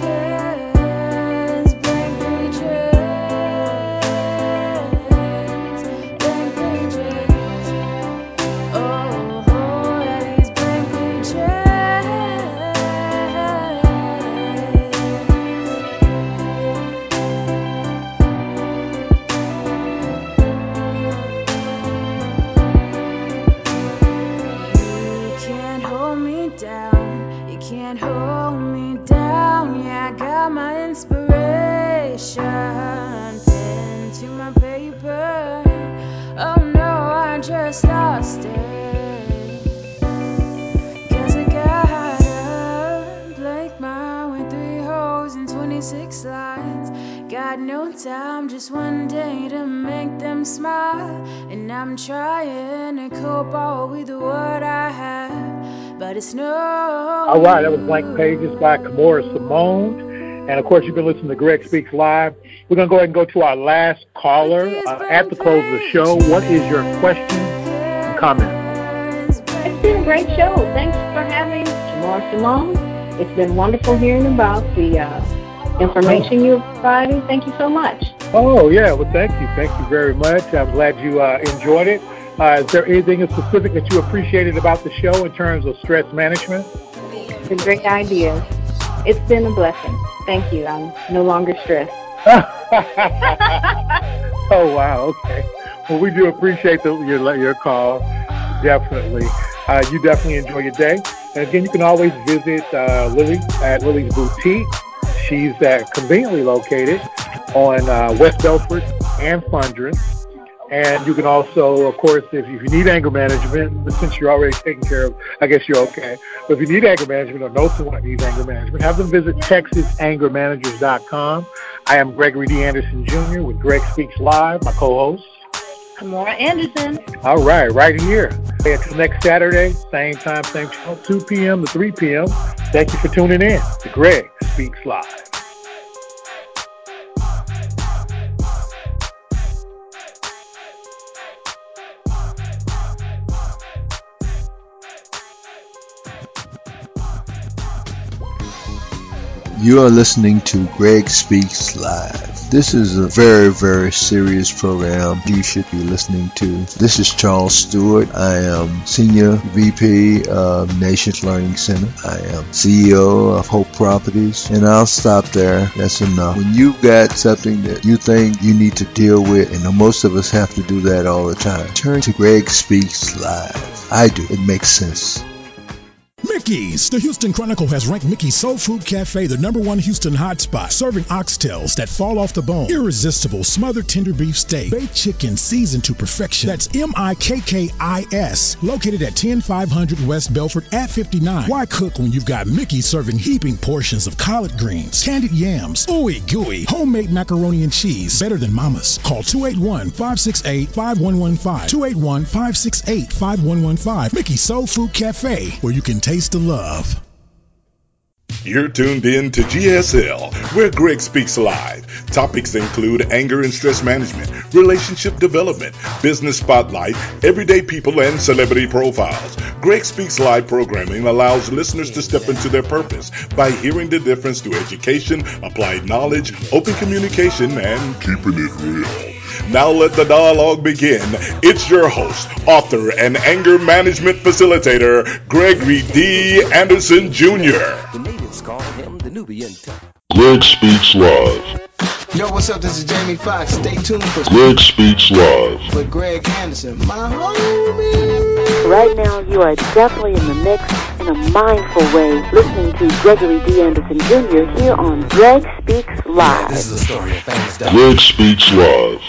Can't hold me down, yeah, I got my inspiration pinned to my paper. Oh no, I just lost it, 'cause I got a blank mind with 3 holes and 26 lines. Got no time, just one day to make them smile, and I'm trying to cope all with what I have, but it's no. All right, that was Blank Pages by Kimora Simone. And, of course, you've been listening to Greg Speaks Live. We're going to go ahead and go to our last caller at the close of the show. What is your question and comment? It's been a great show. Thanks for having Kimora Simone. It's been wonderful hearing about the information you provided. Thank you so much. Oh, yeah. Well, thank you. Thank you very much. I'm glad you enjoyed it. Is there anything specific that you appreciated about the show in terms of stress management? It's a great idea. It's been a blessing. Thank you. I'm no longer stressed. Oh, wow. Okay. Well, we do appreciate your call. Definitely. You definitely enjoy your day. And again, you can always visit Lily at Lily's Boutique. She's conveniently located on West Belford and Fondren. And you can also, of course, if you need anger management, but since you're already taken care of, I guess you're okay. But if you need anger management or know someone that needs anger management, have them visit TexasAngerManagers.com. I am Gregory D. Anderson Jr. with Greg Speaks Live, my co-host. Tamara Anderson. All right here. Until next Saturday, same time, same channel, 2 p.m. to 3 p.m. Thank you for tuning in to Greg Speaks Live. You are listening to Greg Speaks Live. This is a very, very serious program you should be listening to. This is Charles Stewart. I am Senior VP of Nations Learning Center. I am CEO of Hope Properties. And I'll stop there. That's enough. When you've got something that you think you need to deal with, and most of us have to do that all the time, turn to Greg Speaks Live. I do. It makes sense. Mickey's. The Houston Chronicle has ranked Mickey's Soul Food Cafe the #1 Houston hotspot, serving oxtails that fall off the bone, irresistible smothered tender beef steak, baked chicken seasoned to perfection. That's MIKKIS, located at 10500 West Belford at 59. Why cook when you've got Mickey's serving heaping portions of collard greens, candied yams, ooey gooey, homemade macaroni and cheese, better than mama's. Call 281-568-5115, 281-568-5115. Mickey's Soul Food Cafe, where you can taste the love. You're tuned in to GSL, where Greg Speaks Live. Topics include anger and stress management, relationship development, business spotlight, everyday people, and celebrity profiles. Greg Speaks Live programming allows listeners to step into their purpose by hearing the difference to education, applied knowledge, open communication, and keeping it real. Now let the dialogue begin. It's your host, author, and anger management facilitator, Gregory D. Anderson Jr. The natives call him the Nubian. Greg Speaks Live. Yo, what's up? This is Jamie Foxx. Stay tuned for Greg Speaks Live. with Greg Anderson, my homie. Right now, you are definitely in the mix in a mindful way, listening to Gregory D. Anderson Jr. here on Greg Speaks Live. This is a story of famous stuff. Greg Speaks Live.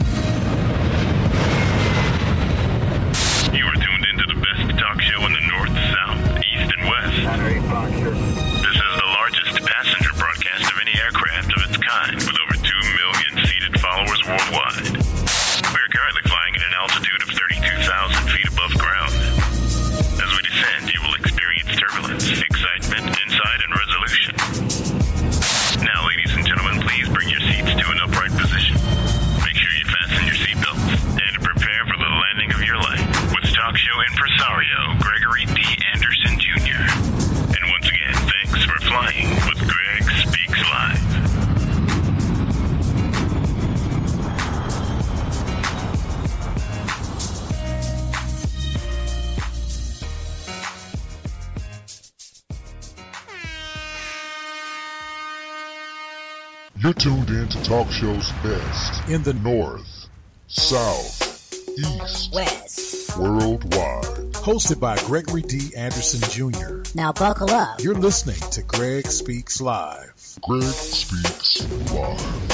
You are tuned into the best talk show in the North, South, East, and West. This is the largest passenger broadcast of any aircraft of its kind, with over 2 million seated followers worldwide. We are currently flying at an altitude of 32,000 feet above ground. As we descend, you will experience turbulence, excitement, insight, and resolution. Now, ladies and gentlemen, please bring your seats to an upright position. Make sure you fasten your seatbelts and prepare for the landing of your life with talk show impresario Gregory D. Anderson Jr. And once again, thanks for flying with Greg Speaks Live. You're tuned in to talk shows best in the North, South, East, West, worldwide. Hosted by Gregory D. Anderson Jr. Now buckle up. You're listening to Greg Speaks Live. Greg Speaks Live.